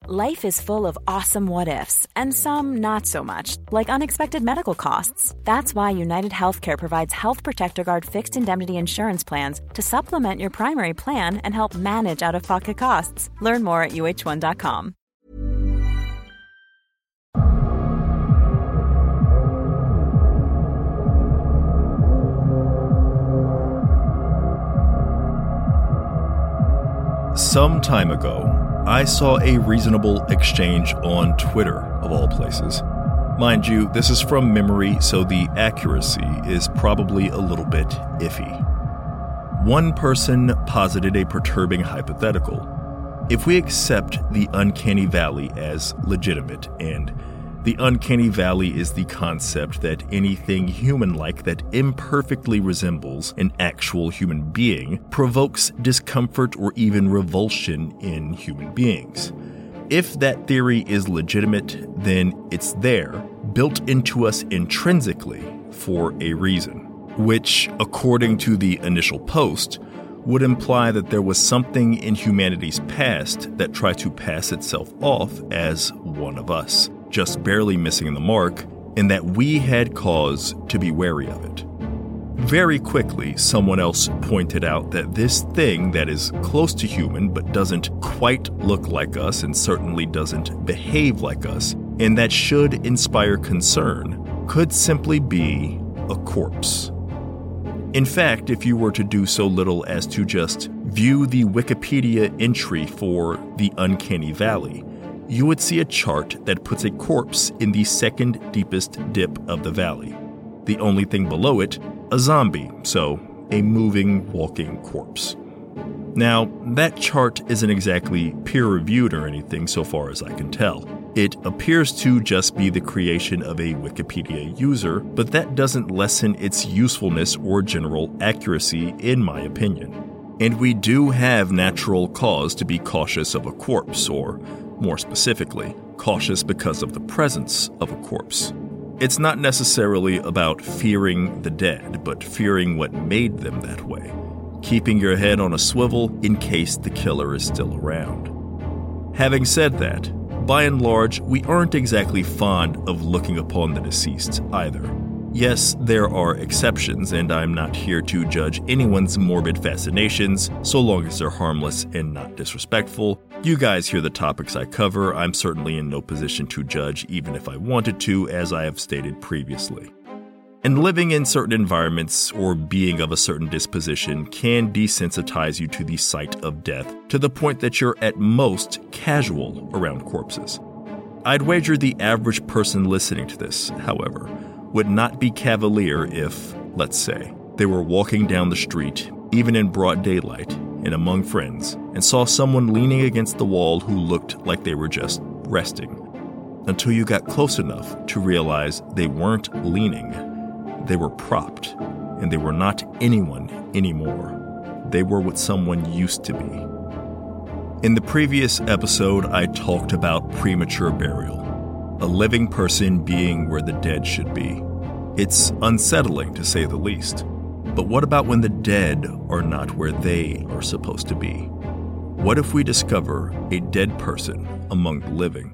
Life is full of awesome what-ifs, and some not so much, like unexpected medical costs. That's why United Healthcare provides Health Protector Guard fixed indemnity insurance plans to supplement your primary plan and help manage out-of-pocket costs. Learn more at uh1.com. Some time ago, I saw a reasonable exchange on Twitter, of all places. Mind you, this is from memory, so the accuracy is probably a little bit iffy. One person posited a perturbing hypothetical. If we accept the uncanny valley as legitimate, and the uncanny valley is the concept that anything human-like that imperfectly resembles an actual human being provokes discomfort or even revulsion in human beings. If that theory is legitimate, then it's there, built into us intrinsically for a reason, which, according to the initial post, would imply that there was something in humanity's past that tried to pass itself off as one of us, just barely missing the mark, and that we had cause to be wary of it. Very quickly, someone else pointed out that this thing that is close to human but doesn't quite look like us and certainly doesn't behave like us, and that should inspire concern, could simply be a corpse. In fact, if you were to do so little as to just view the Wikipedia entry for the Uncanny Valley, you would see a chart that puts a corpse in the second deepest dip of the valley. The only thing below it, a zombie, so a moving, walking corpse. Now, that chart isn't exactly peer-reviewed or anything so far as I can tell. It appears to just be the creation of a Wikipedia user, but that doesn't lessen its usefulness or general accuracy, in my opinion. And we do have natural cause to be cautious of a corpse, or more specifically, cautious because of the presence of a corpse. It's not necessarily about fearing the dead, but fearing what made them that way, keeping your head on a swivel in case the killer is still around. Having said that, by and large, we aren't exactly fond of looking upon the deceased either. Yes, there are exceptions, and I'm not here to judge anyone's morbid fascinations, so long as they're harmless and not disrespectful. You guys hear the topics I cover. I'm certainly in no position to judge, even if I wanted to, as I have stated previously. And living in certain environments or being of a certain disposition can desensitize you to the sight of death to the point that you're at most casual around corpses. I'd wager the average person listening to this, however, would not be cavalier if, let's say, they were walking down the street, even in broad daylight, and among friends, and saw someone leaning against the wall who looked like they were just resting. Until you got close enough to realize they weren't leaning. They were propped, and they were not anyone anymore. They were what someone used to be. In the previous episode, I talked about premature burial. A living person being where the dead should be. It's unsettling, to say the least. But what about when the dead are not where they are supposed to be? What if we discover a dead person among the living?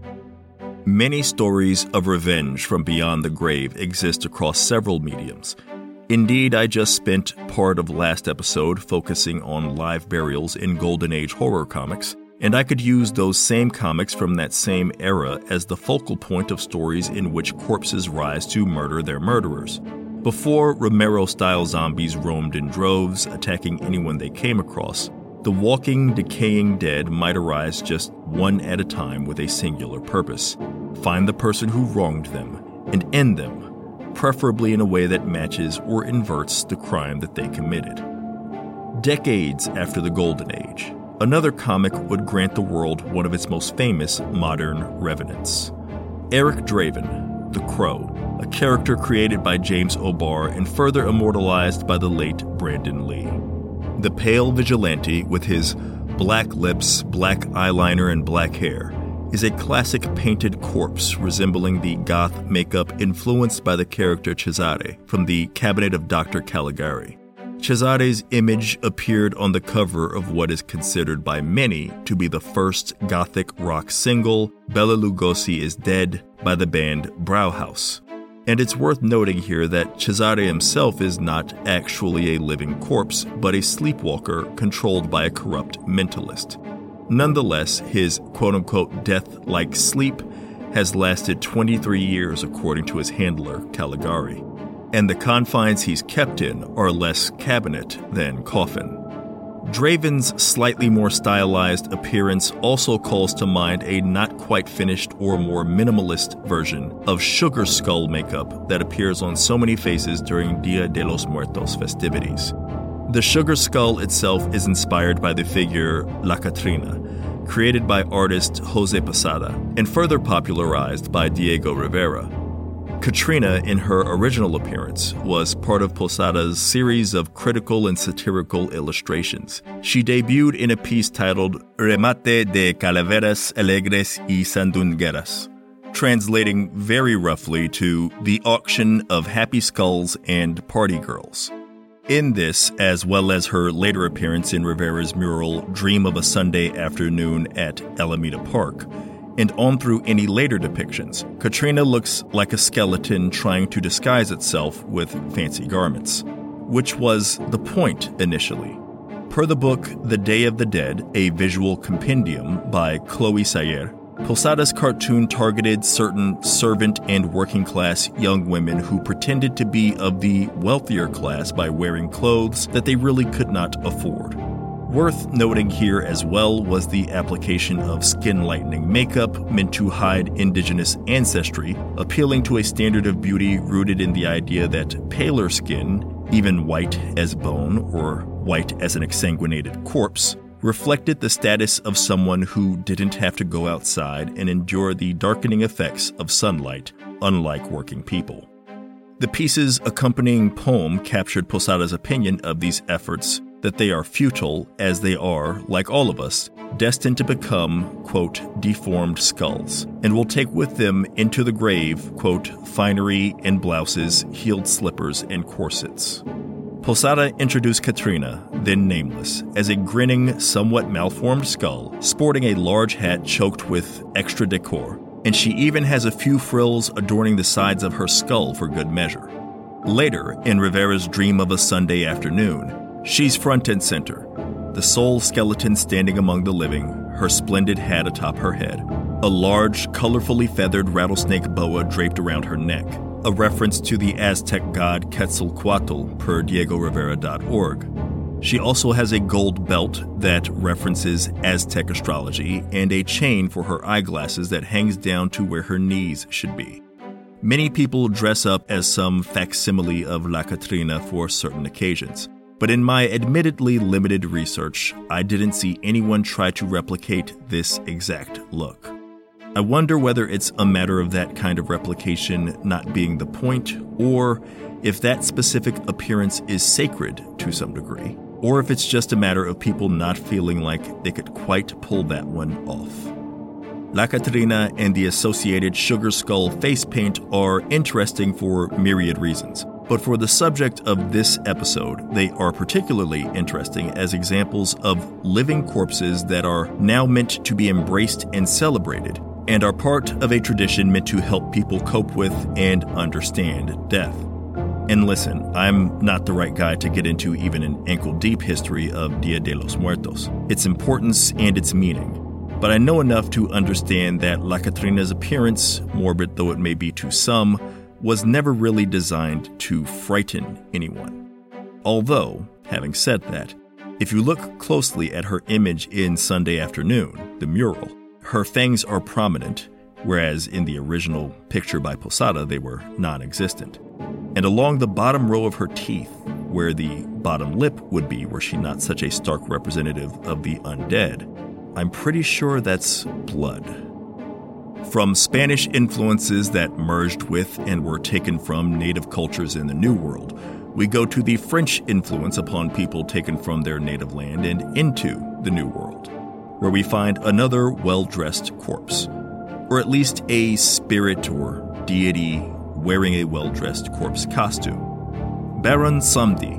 Many stories of revenge from beyond the grave exist across several mediums. Indeed, I just spent part of last episode focusing on live burials in Golden Age horror comics, and I could use those same comics from that same era as the focal point of stories in which corpses rise to murder their murderers. Before Romero-style zombies roamed in droves, attacking anyone they came across, the walking, decaying dead might arise just one at a time with a singular purpose: find the person who wronged them and end them, preferably in a way that matches or inverts the crime that they committed. Decades after the Golden Age, another comic would grant the world one of its most famous modern revenants. Eric Draven, the Crow, a character created by James O'Barr and further immortalized by the late Brandon Lee. The pale vigilante with his black lips, black eyeliner, and black hair is a classic painted corpse resembling the goth makeup influenced by the character Cesare from the Cabinet of Dr. Caligari. Cesare's image appeared on the cover of what is considered by many to be the first gothic rock single, Bela Lugosi is Dead, by the band Brauhaus. And it's worth noting here that Cesare himself is not actually a living corpse, but a sleepwalker controlled by a corrupt mentalist. Nonetheless, his quote-unquote death-like sleep has lasted 23 years according to his handler, Caligari. And the confines he's kept in are less cabinet than coffin. Draven's slightly more stylized appearance also calls to mind a not-quite-finished or more minimalist version of sugar skull makeup that appears on so many faces during Dia de los Muertos festivities. The sugar skull itself is inspired by the figure La Catrina, created by artist José Posada and further popularized by Diego Rivera. Catrina, in her original appearance, was part of Posada's series of critical and satirical illustrations. She debuted in a piece titled Remate de Calaveras Alegres y Sandungueras, translating very roughly to The Auction of Happy Skulls and Party Girls. In this, as well as her later appearance in Rivera's mural Dream of a Sunday Afternoon at Alameda Park, and on through any later depictions, Catrina looks like a skeleton trying to disguise itself with fancy garments, which was the point initially. Per the book The Day of the Dead, a visual compendium by Chloe Sayer, Posada's cartoon targeted certain servant and working-class young women who pretended to be of the wealthier class by wearing clothes that they really could not afford. Worth noting here as well was the application of skin-lightening makeup meant to hide indigenous ancestry, appealing to a standard of beauty rooted in the idea that paler skin, even white as bone or white as an exsanguinated corpse, reflected the status of someone who didn't have to go outside and endure the darkening effects of sunlight, unlike working people. The piece's accompanying poem captured Posada's opinion of these efforts, that they are futile, as they are, like all of us, destined to become, quote, deformed skulls, and will take with them into the grave, quote, finery and blouses, heeled slippers, and corsets. Posada introduced Catrina, then nameless, as a grinning, somewhat malformed skull, sporting a large hat choked with extra decor, and she even has a few frills adorning the sides of her skull for good measure. Later, in Rivera's Dream of a Sunday Afternoon, she's front and center, the sole skeleton standing among the living, her splendid hat atop her head, a large, colorfully feathered rattlesnake boa draped around her neck, a reference to the Aztec god Quetzalcoatl per DiegoRivera.org. She also has a gold belt that references Aztec astrology and a chain for her eyeglasses that hangs down to where her knees should be. Many people dress up as some facsimile of La Catrina for certain occasions, but in my admittedly limited research, I didn't see anyone try to replicate this exact look. I wonder whether it's a matter of that kind of replication not being the point, or if that specific appearance is sacred to some degree, or if it's just a matter of people not feeling like they could quite pull that one off. La Catrina and the associated sugar skull face paint are interesting for myriad reasons, but for the subject of this episode, they are particularly interesting as examples of living corpses that are now meant to be embraced and celebrated, and are part of a tradition meant to help people cope with and understand death. And listen, I'm not the right guy to get into even an ankle-deep history of Dia de los Muertos, its importance and its meaning, but I know enough to understand that La Catrina's appearance, morbid though it may be to some, was never really designed to frighten anyone. Although, having said that, if you look closely at her image in Sunday Afternoon, the mural, her fangs are prominent, whereas in the original picture by Posada they were non-existent. And along the bottom row of her teeth, where the bottom lip would be were she not such a stark representative of the undead, I'm pretty sure that's blood. From Spanish influences that merged with and were taken from native cultures in the New World, we go to the French influence upon people taken from their native land and into the New World, where we find another well-dressed corpse, or at least a spirit or deity wearing a well-dressed corpse costume. Baron Samedi,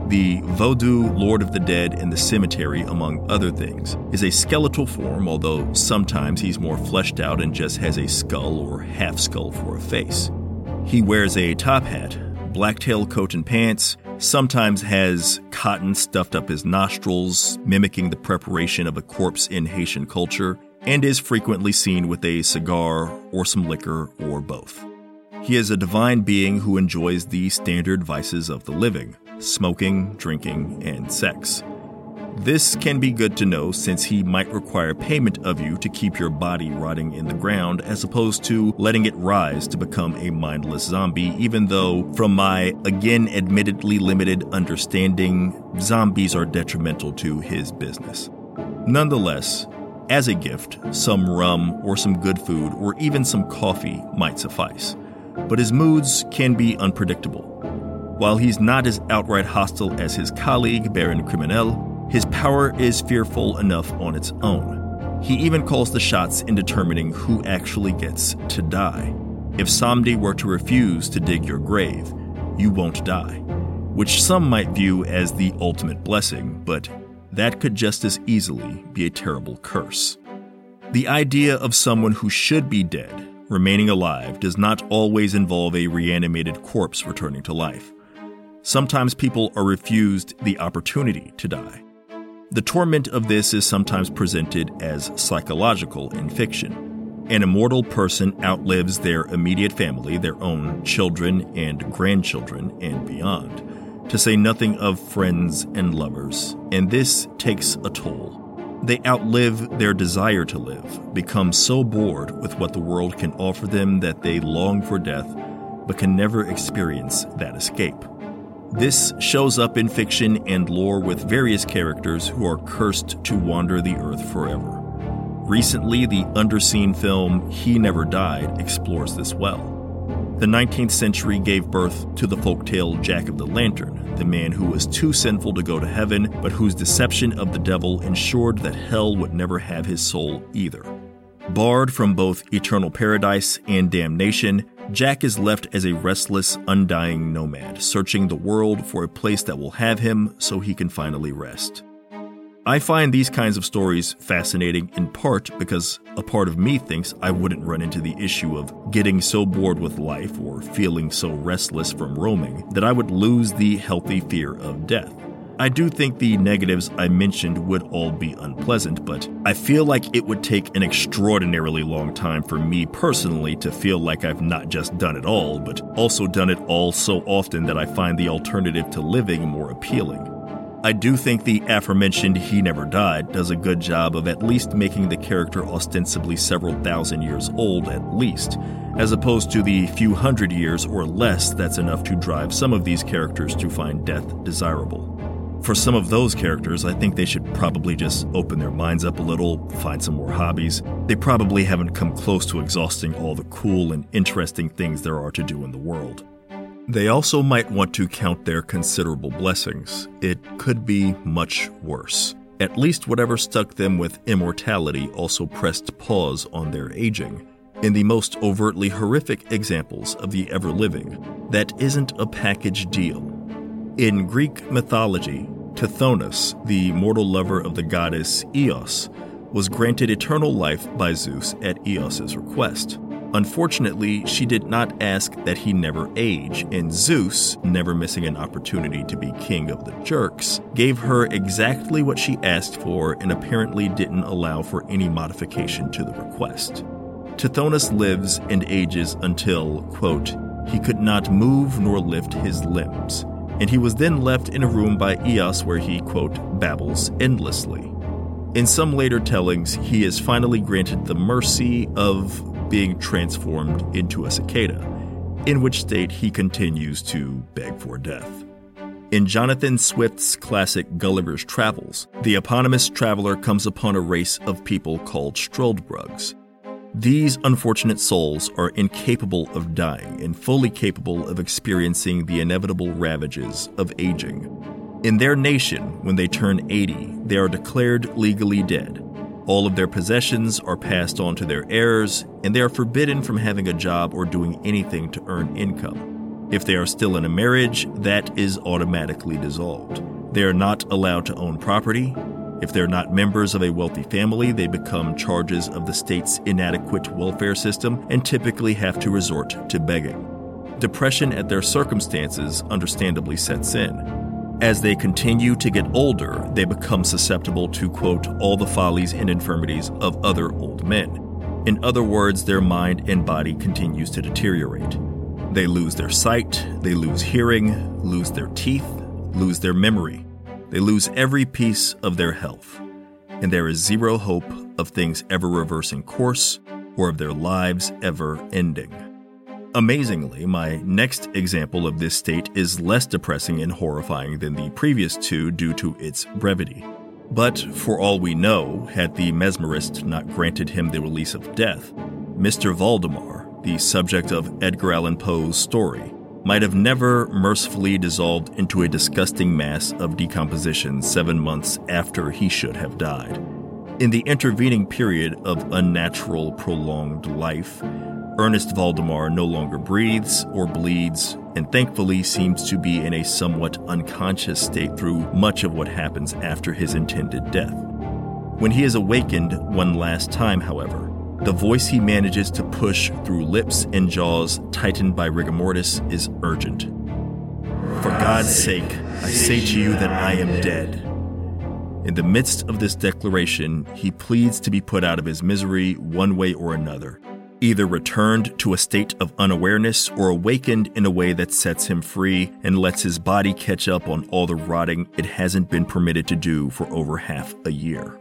The Vodou Lord of the Dead in the cemetery, among other things, is a skeletal form, although sometimes he's more fleshed out and just has a skull or half skull for a face. He wears a top hat, blacktail coat and pants, sometimes has cotton stuffed up his nostrils, mimicking the preparation of a corpse in Haitian culture, and is frequently seen with a cigar or some liquor or both. He is a divine being who enjoys the standard vices of the living: smoking, drinking, and sex. This can be good to know since he might require payment of you to keep your body rotting in the ground as opposed to letting it rise to become a mindless zombie, even though, from my, again admittedly limited understanding, zombies are detrimental to his business. Nonetheless, as a gift, some rum or some good food or even some coffee might suffice. But his moods can be unpredictable. While he's not as outright hostile as his colleague, Baron Criminel, his power is fearful enough on its own. He even calls the shots in determining who actually gets to die. If Samdi were to refuse to dig your grave, you won't die, which some might view as the ultimate blessing, but that could just as easily be a terrible curse. The idea of someone who should be dead remaining alive does not always involve a reanimated corpse returning to life. Sometimes people are refused the opportunity to die. The torment of this is sometimes presented as psychological in fiction. An immortal person outlives their immediate family, their own children and grandchildren, and beyond, to say nothing of friends and lovers, and this takes a toll. They outlive their desire to live, become so bored with what the world can offer them that they long for death, but can never experience that escape. This shows up in fiction and lore with various characters who are cursed to wander the earth forever. Recently, the underseen film He Never Died explores this well. The 19th century gave birth to the folktale Jack of the Lantern, the man who was too sinful to go to heaven, but whose deception of the devil ensured that hell would never have his soul either. Barred from both eternal paradise and damnation, Jack is left as a restless, undying nomad, searching the world for a place that will have him so he can finally rest. I find these kinds of stories fascinating in part because a part of me thinks I wouldn't run into the issue of getting so bored with life or feeling so restless from roaming that I would lose the healthy fear of death. I do think the negatives I mentioned would all be unpleasant, but I feel like it would take an extraordinarily long time for me personally to feel like I've not just done it all, but also done it all so often that I find the alternative to living more appealing. I do think the aforementioned He Never Died does a good job of at least making the character ostensibly several thousand years old at least, as opposed to the few hundred years or less that's enough to drive some of these characters to find death desirable. For some of those characters, I think they should probably just open their minds up a little, find some more hobbies. They probably haven't come close to exhausting all the cool and interesting things there are to do in the world. They also might want to count their considerable blessings. It could be much worse. At least whatever stuck them with immortality also pressed pause on their aging. In the most overtly horrific examples of the ever-living, that isn't a package deal. In Greek mythology, Tithonus, the mortal lover of the goddess Eos, was granted eternal life by Zeus at Eos's request. Unfortunately, she did not ask that he never age, and Zeus, never missing an opportunity to be king of the jerks, gave her exactly what she asked for and apparently didn't allow for any modification to the request. Tithonus lives and ages until, quote, he could not move nor lift his limbs, and he was then left in a room by Eos where he, quote, babbles endlessly. In some later tellings, he is finally granted the mercy of being transformed into a cicada, in which state he continues to beg for death. In Jonathan Swift's classic Gulliver's Travels, the eponymous traveler comes upon a race of people called Struldbrugs. These unfortunate souls are incapable of dying and fully capable of experiencing the inevitable ravages of aging. In their nation, when they turn 80, they are declared legally dead. All of their possessions are passed on to their heirs, and they are forbidden from having a job or doing anything to earn income. If they are still in a marriage, that is automatically dissolved. They are not allowed to own property. If they're not members of a wealthy family, they become charges of the state's inadequate welfare system and typically have to resort to begging. Depression at their circumstances understandably sets in. As they continue to get older, they become susceptible to, quote, all the follies and infirmities of other old men. In other words, their mind and body continues to deteriorate. They lose their sight, they lose hearing, lose their teeth, lose their memory. They lose every piece of their health. And there is zero hope of things ever reversing course or of their lives ever ending. Amazingly, my next example of this state is less depressing and horrifying than the previous two due to its brevity. But for all we know, had the mesmerist not granted him the release of death, Mr. Valdemar, the subject of Edgar Allan Poe's story, might have never mercifully dissolved into a disgusting mass of decomposition 7 months after he should have died. In the intervening period of unnatural, prolonged life, Ernest Valdemar no longer breathes or bleeds, and thankfully seems to be in a somewhat unconscious state through much of what happens after his intended death. When he is awakened one last time, however, the voice he manages to push through lips and jaws tightened by rigor mortis is urgent. For God's sake, I say to you that I am dead. In the midst of this declaration, he pleads to be put out of his misery one way or another, either returned to a state of unawareness or awakened in a way that sets him free and lets his body catch up on all the rotting it hasn't been permitted to do for over half a year.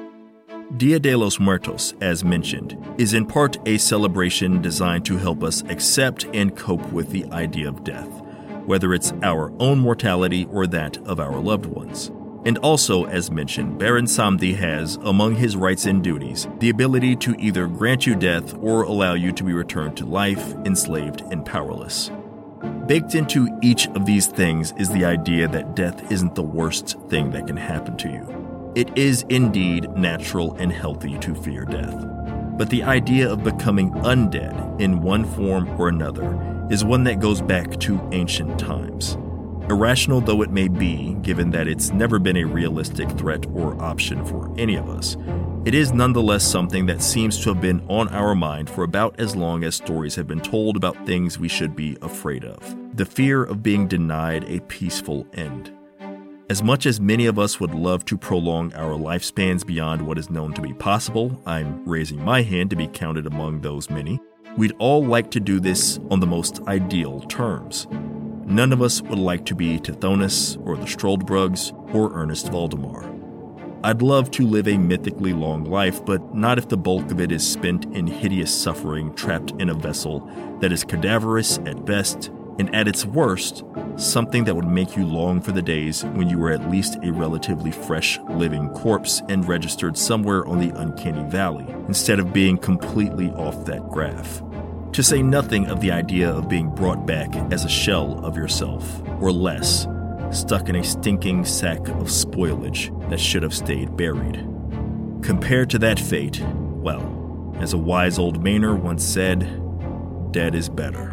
Dia de los Muertos, as mentioned, is in part a celebration designed to help us accept and cope with the idea of death, whether it's our own mortality or that of our loved ones. And also, as mentioned, Baron Samedi has, among his rights and duties, the ability to either grant you death or allow you to be returned to life, enslaved and powerless. Baked into each of these things is the idea that death isn't the worst thing that can happen to you. It is indeed natural and healthy to fear death. But the idea of becoming undead in one form or another is one that goes back to ancient times. Irrational though it may be, given that it's never been a realistic threat or option for any of us, it is nonetheless something that seems to have been on our mind for about as long as stories have been told about things we should be afraid of. The fear of being denied a peaceful end. As much as many of us would love to prolong our lifespans beyond what is known to be possible, I'm raising my hand to be counted among those many, we'd all like to do this on the most ideal terms. None of us would like to be Tithonus or the Struldbrugs or Ernest Valdemar. I'd love to live a mythically long life, but not if the bulk of it is spent in hideous suffering trapped in a vessel that is cadaverous at best, and at its worst, something that would make you long for the days when you were at least a relatively fresh, living corpse and registered somewhere on the uncanny valley, instead of being completely off that graph. To say nothing of the idea of being brought back as a shell of yourself, or less, stuck in a stinking sack of spoilage that should have stayed buried. Compared to that fate, well, as a wise old Mainer once said, dead is better.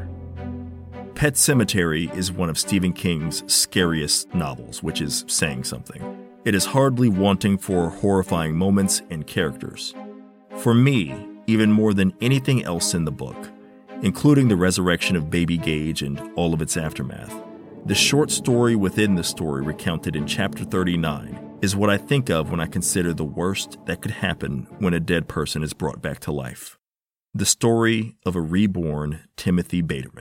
Pet Sematary is one of Stephen King's scariest novels, which is saying something. It is hardly wanting for horrifying moments and characters. For me, even more than anything else in the book, including the resurrection of Baby Gage and all of its aftermath, the short story within the story recounted in Chapter 39 is what I think of when I consider the worst that could happen when a dead person is brought back to life. The story of a reborn Timothy Baterman.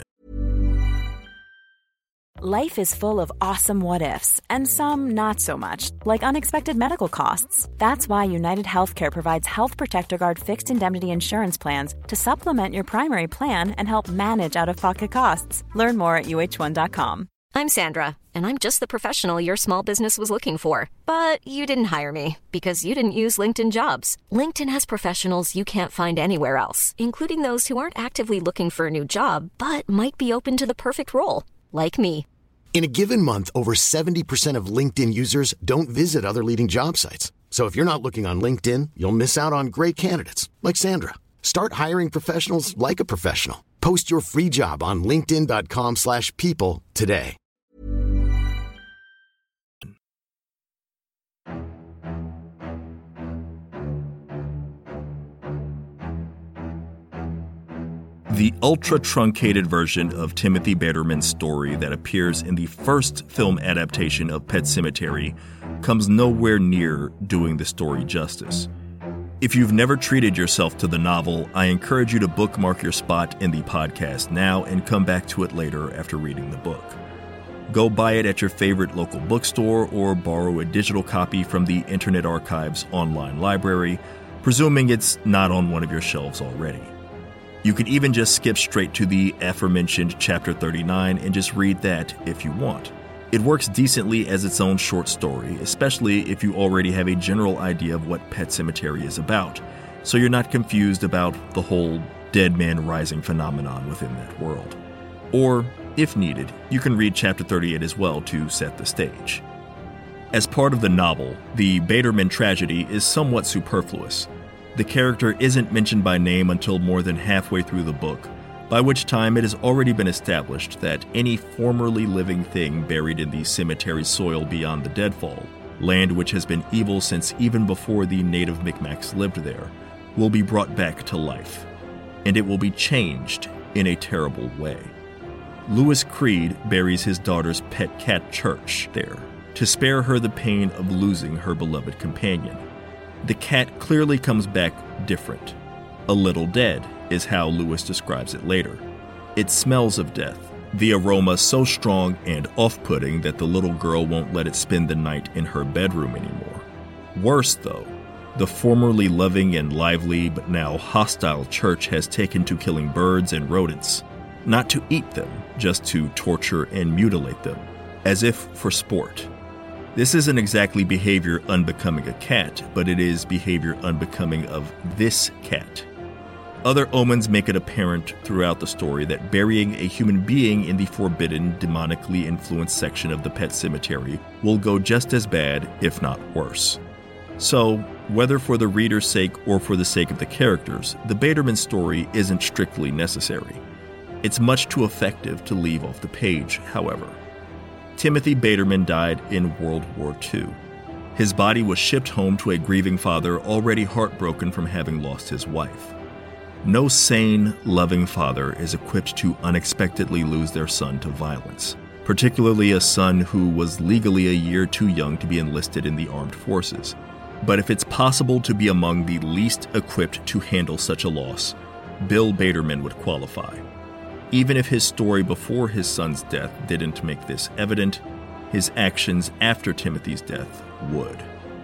Life is full of awesome what-ifs, and some not so much, like unexpected medical costs. That's why United Healthcare provides Health Protector Guard fixed indemnity insurance plans to supplement your primary plan and help manage out-of-pocket costs. Learn more at UH1.com. I'm Sandra, and I'm just the professional your small business was looking for. But you didn't hire me, because you didn't use LinkedIn Jobs. LinkedIn has professionals you can't find anywhere else, including those who aren't actively looking for a new job, but might be open to the perfect role. Like me. In a given month, over 70% of LinkedIn users don't visit other leading job sites. So if you're not looking on LinkedIn, you'll miss out on great candidates like Sandra. Start hiring professionals like a professional. Post your free job on linkedin.com/people today. The ultra-truncated version of Timothy Baterman's story that appears in the first film adaptation of Pet Sematary comes nowhere near doing the story justice. If you've never treated yourself to the novel, I encourage you to bookmark your spot in the podcast now and come back to it later after reading the book. Go buy it at your favorite local bookstore or borrow a digital copy from the Internet Archive's online library, presuming it's not on one of your shelves already. You could even just skip straight to the aforementioned Chapter 39 and just read that if you want. It works decently as its own short story, especially if you already have a general idea of what Pet Sematary is about, so you're not confused about the whole dead man rising phenomenon within that world. Or, if needed, you can read Chapter 38 as well to set the stage. As part of the novel, the Baterman tragedy is somewhat superfluous. The character isn't mentioned by name until more than halfway through the book, by which time it has already been established that any formerly living thing buried in the cemetery's soil beyond the deadfall, land which has been evil since even before the native Micmacs lived there, will be brought back to life. And it will be changed in a terrible way. Lewis Creed buries his daughter's pet cat Church there, to spare her the pain of losing her beloved companion. The cat clearly comes back different. A little dead is how Lewis describes it later. It smells of death, the aroma so strong and off-putting that the little girl won't let it spend the night in her bedroom anymore. Worse, though, the formerly loving and lively but now hostile Church has taken to killing birds and rodents, not to eat them, just to torture and mutilate them, as if for sport. This isn't exactly behavior unbecoming a cat, but it is behavior unbecoming of this cat. Other omens make it apparent throughout the story that burying a human being in the forbidden, demonically influenced section of the Pet Sematary will go just as bad, if not worse. So, whether for the reader's sake or for the sake of the characters, the Baterman story isn't strictly necessary. It's much too effective to leave off the page, however. Timothy Baterman died in World War II. His body was shipped home to a grieving father already heartbroken from having lost his wife. No sane, loving father is equipped to unexpectedly lose their son to violence, particularly a son who was legally a year too young to be enlisted in the armed forces. But if it's possible to be among the least equipped to handle such a loss, Bill Baterman would qualify. Even if his story before his son's death didn't make this evident, his actions after Timothy's death would.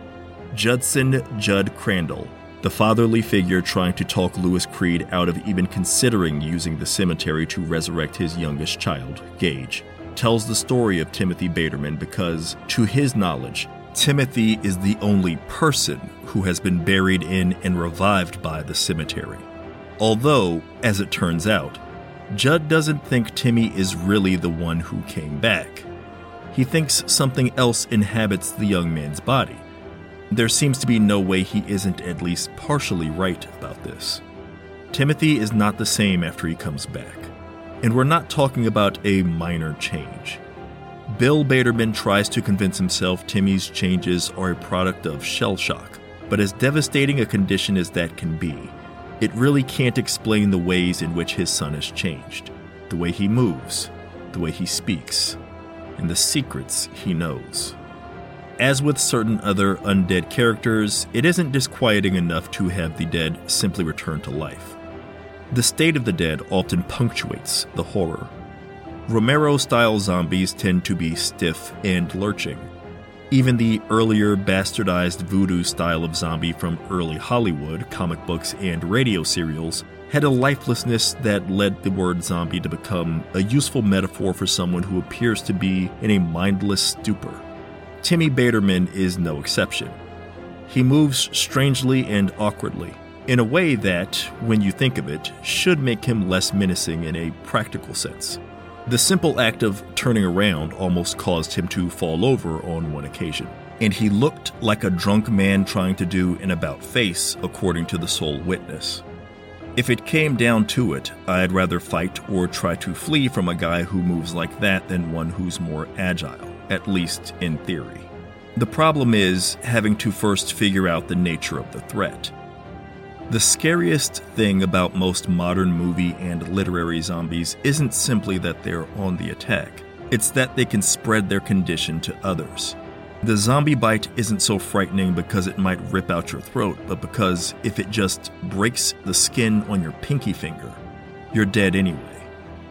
Judson Judd Crandall, the fatherly figure trying to talk Lewis Creed out of even considering using the cemetery to resurrect his youngest child, Gage, tells the story of Timothy Baterman because, to his knowledge, Timothy is the only person who has been buried in and revived by the cemetery. Although, as it turns out, Judd doesn't think Timmy is really the one who came back. He thinks something else inhabits the young man's body. There seems to be no way he isn't at least partially right about this. Timothy is not the same after he comes back. And we're not talking about a minor change. Bill Baterman tries to convince himself Timmy's changes are a product of shell shock, but as devastating a condition as that can be, it really can't explain the ways in which his son has changed, the way he moves, the way he speaks, and the secrets he knows. As with certain other undead characters, it isn't disquieting enough to have the dead simply return to life. The state of the dead often punctuates the horror. Romero-style zombies tend to be stiff and lurching. Even the earlier bastardized voodoo style of zombie from early Hollywood, comic books, and radio serials had a lifelessness that led the word zombie to become a useful metaphor for someone who appears to be in a mindless stupor. Timmy Baterman is no exception. He moves strangely and awkwardly, in a way that, when you think of it, should make him less menacing in a practical sense. The simple act of turning around almost caused him to fall over on one occasion, and he looked like a drunk man trying to do an about-face, according to the sole witness. If it came down to it, I'd rather fight or try to flee from a guy who moves like that than one who's more agile, at least in theory. The problem is having to first figure out the nature of the threat. The scariest thing about most modern movie and literary zombies isn't simply that they're on the attack, it's that they can spread their condition to others. The zombie bite isn't so frightening because it might rip out your throat, but because if it just breaks the skin on your pinky finger, you're dead anyway.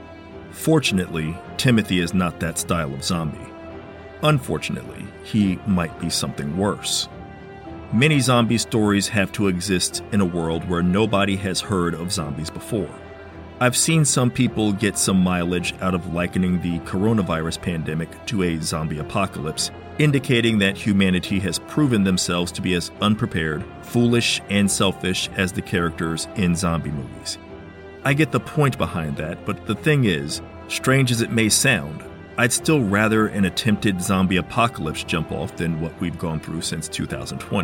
Fortunately, Timothy is not that style of zombie. Unfortunately, he might be something worse. Many zombie stories have to exist in a world where nobody has heard of zombies before. I've seen some people get some mileage out of likening the coronavirus pandemic to a zombie apocalypse, indicating that humanity has proven themselves to be as unprepared, foolish, and selfish as the characters in zombie movies. I get the point behind that, but the thing is, strange as it may sound, I'd still rather an attempted zombie apocalypse jump off than what we've gone through since 2020.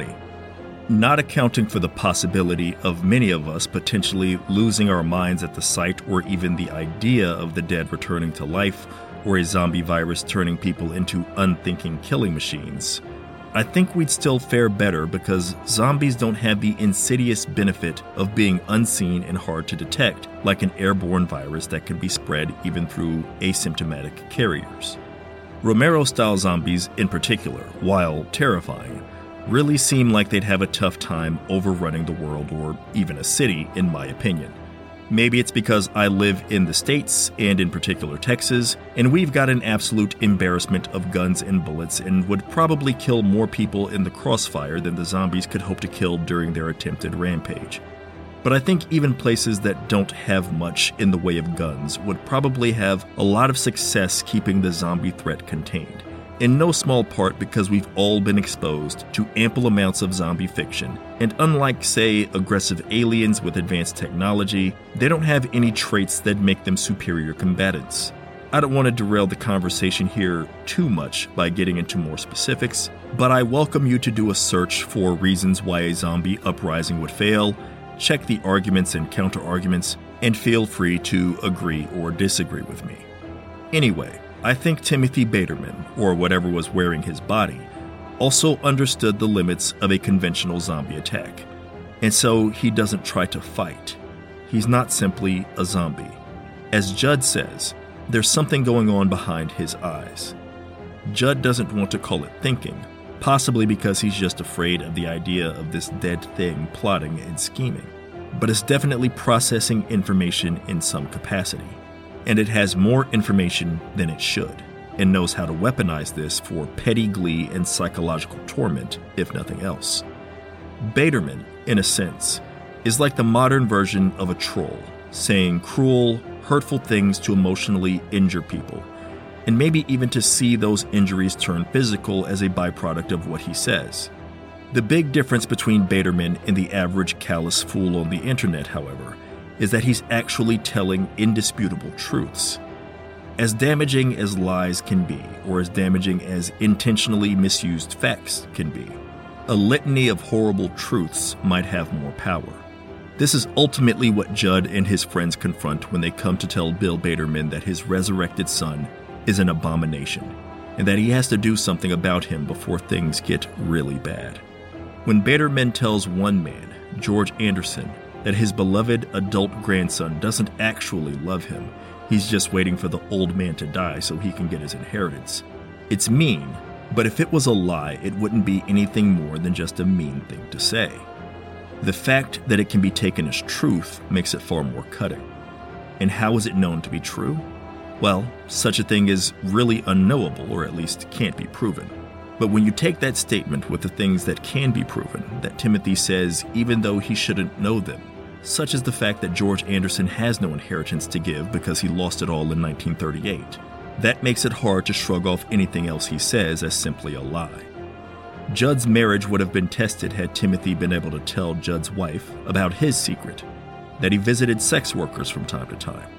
Not accounting for the possibility of many of us potentially losing our minds at the sight or even the idea of the dead returning to life or a zombie virus turning people into unthinking killing machines. I think we'd still fare better because zombies don't have the insidious benefit of being unseen and hard to detect, like an airborne virus that can be spread even through asymptomatic carriers. Romero-style zombies in particular, while terrifying, really seem like they'd have a tough time overrunning the world or even a city, in my opinion. Maybe it's because I live in the States, and in particular Texas, and we've got an absolute embarrassment of guns and bullets and would probably kill more people in the crossfire than the zombies could hope to kill during their attempted rampage. But I think even places that don't have much in the way of guns would probably have a lot of success keeping the zombie threat contained. In no small part because we've all been exposed to ample amounts of zombie fiction, and unlike, say, aggressive aliens with advanced technology, they don't have any traits that make them superior combatants. I don't want to derail the conversation here too much by getting into more specifics, but I welcome you to do a search for reasons why a zombie uprising would fail, check the arguments and counter-arguments, and feel free to agree or disagree with me. Anyway, I think Timothy Baterman, or whatever was wearing his body, also understood the limits of a conventional zombie attack, and so he doesn't try to fight. He's not simply a zombie. As Judd says, there's something going on behind his eyes. Judd doesn't want to call it thinking, possibly because he's just afraid of the idea of this dead thing plotting and scheming, but it's definitely processing information in some capacity. And it has more information than it should, and knows how to weaponize this for petty glee and psychological torment, if nothing else. Baterman, in a sense, is like the modern version of a troll, saying cruel, hurtful things to emotionally injure people, and maybe even to see those injuries turn physical as a byproduct of what he says. The big difference between Baterman and the average callous fool on the internet, however, is that he's actually telling indisputable truths. As damaging as lies can be, or as damaging as intentionally misused facts can be, a litany of horrible truths might have more power. This is ultimately what Judd and his friends confront when they come to tell Bill Baterman that his resurrected son is an abomination, and that he has to do something about him before things get really bad. When Baterman tells one man, George Anderson, that his beloved adult grandson doesn't actually love him, he's just waiting for the old man to die so he can get his inheritance. It's mean, but if it was a lie, it wouldn't be anything more than just a mean thing to say. The fact that it can be taken as truth makes it far more cutting. And how is it known to be true? Well, such a thing is really unknowable, or at least can't be proven. But when you take that statement with the things that can be proven, that Timothy says even though he shouldn't know them, such as the fact that George Anderson has no inheritance to give because he lost it all in 1938, that makes it hard to shrug off anything else he says as simply a lie. Judd's marriage would have been tested had Timothy been able to tell Judd's wife about his secret, that he visited sex workers from time to time.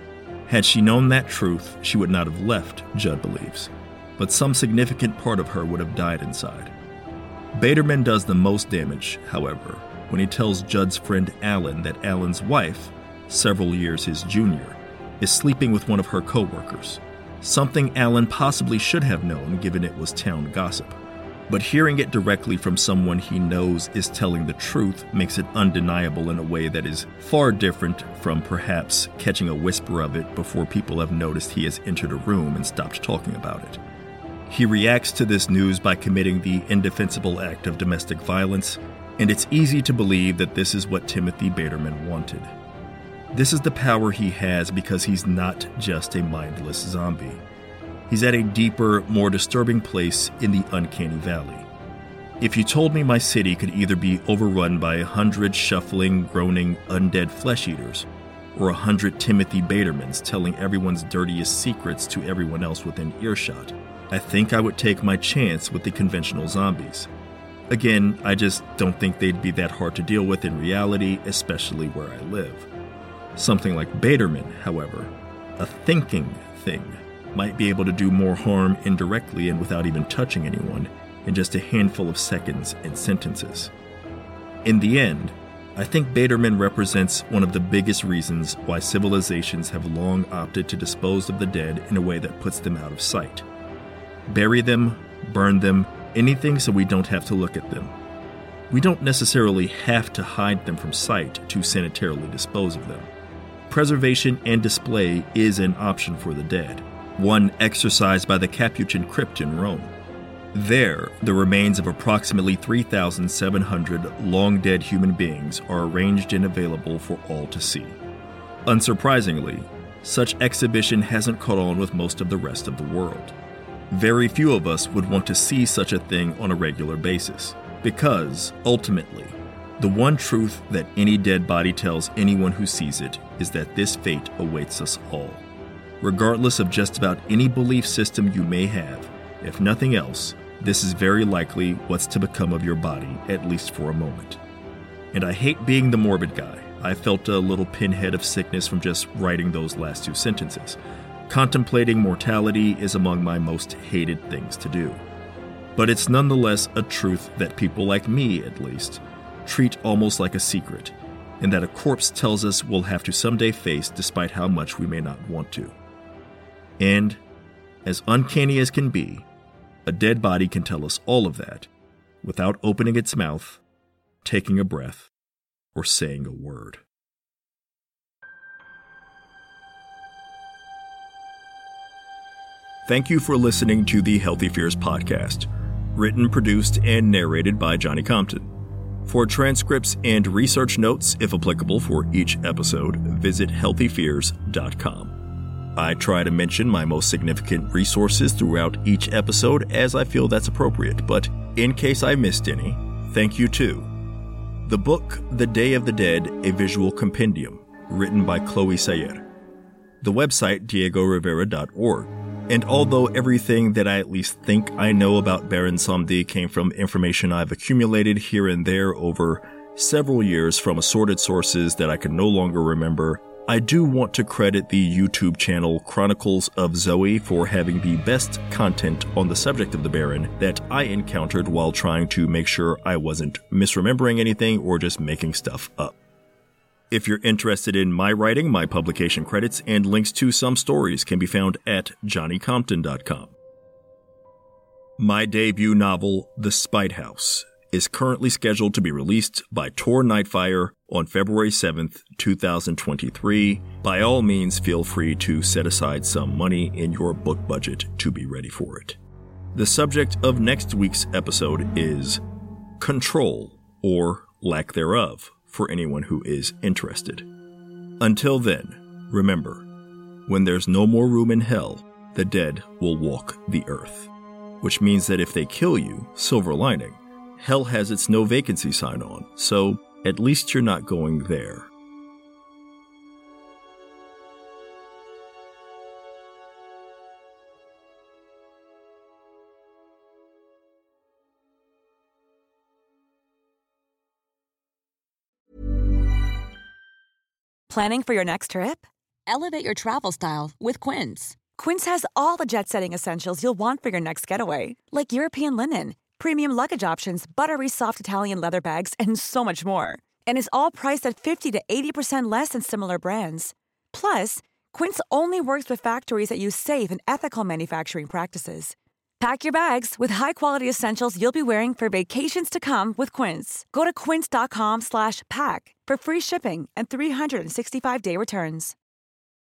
Had she known that truth, she would not have left, Judd believes, but some significant part of her would have died inside. Baterman does the most damage, however, when he tells Judd's friend Alan that Alan's wife, several years his junior, is sleeping with one of her co-workers. Something Alan possibly should have known given it was town gossip. But hearing it directly from someone he knows is telling the truth makes it undeniable in a way that is far different from perhaps catching a whisper of it before people have noticed he has entered a room and stopped talking about it. He reacts to this news by committing the indefensible act of domestic violence, and it's easy to believe that this is what Timothy Baterman wanted. This is the power he has because he's not just a mindless zombie. He's at a deeper, more disturbing place in the uncanny valley. If you told me my city could either be overrun by 100 shuffling, groaning, undead flesh eaters, or 100 Timothy Batermans telling everyone's dirtiest secrets to everyone else within earshot, I think I would take my chance with the conventional zombies. Again, I just don't think they'd be that hard to deal with in reality, especially where I live. Something like Baterman, however, a thinking thing, might be able to do more harm indirectly and without even touching anyone in just a handful of seconds and sentences. In the end, I think Baterman represents one of the biggest reasons why civilizations have long opted to dispose of the dead in a way that puts them out of sight. Bury them, burn them, anything so we don't have to look at them. We don't necessarily have to hide them from sight to sanitarily dispose of them. Preservation and display is an option for the dead, one exercised by the Capuchin crypt in Rome. There, the remains of approximately 3,700 long-dead human beings are arranged and available for all to see. Unsurprisingly, such exhibition hasn't caught on with most of the rest of the world. Very few of us would want to see such a thing on a regular basis, because, ultimately, the one truth that any dead body tells anyone who sees it is that this fate awaits us all. Regardless of just about any belief system you may have, if nothing else, this is very likely what's to become of your body, at least for a moment. And I hate being the morbid guy. I felt a little pinhead of sickness from just writing those last two sentences. Contemplating mortality is among my most hated things to do. But it's nonetheless a truth that people like me, at least, treat almost like a secret, and that a corpse tells us we'll have to someday face despite how much we may not want to. And, as uncanny as can be, a dead body can tell us all of that without opening its mouth, taking a breath, or saying a word. Thank you for listening to the Healthy Fears podcast, written, produced, and narrated by Johnny Compton. For transcripts and research notes, if applicable, for each episode, visit healthyfears.com. I try to mention my most significant resources throughout each episode as I feel that's appropriate, but in case I missed any, thank you too. The book, The Day of the Dead, A Visual Compendium, written by Chloe Sayer. The website, diegorivera.org. And although everything that I at least think I know about Baron Samedi came from information I've accumulated here and there over several years from assorted sources that I can no longer remember, I do want to credit the YouTube channel Chronicles of Zoe for having the best content on the subject of the Baron that I encountered while trying to make sure I wasn't misremembering anything or just making stuff up. If you're interested in my writing, my publication credits and links to some stories can be found at johnnycompton.com. My debut novel, The Spite House, is currently scheduled to be released by Tor Nightfire on February 7th, 2023. By all means, feel free to set aside some money in your book budget to be ready for it. The subject of next week's episode is control, or lack thereof, for anyone who is interested. Until then, remember, when there's no more room in hell, the dead will walk the earth. Which means that if they kill you, silver lining, hell has its no vacancy sign on, so at least you're not going there. Planning for your next trip? Elevate your travel style with Quince. Quince has all the jet-setting essentials you'll want for your next getaway, like European linen, premium luggage options, buttery soft Italian leather bags, and so much more. And is all priced at 50 to 80% less than similar brands. Plus, Quince only works with factories that use safe and ethical manufacturing practices. Pack your bags with high-quality essentials you'll be wearing for vacations to come with Quince. Go to quince.com/pack for free shipping and 365-day returns.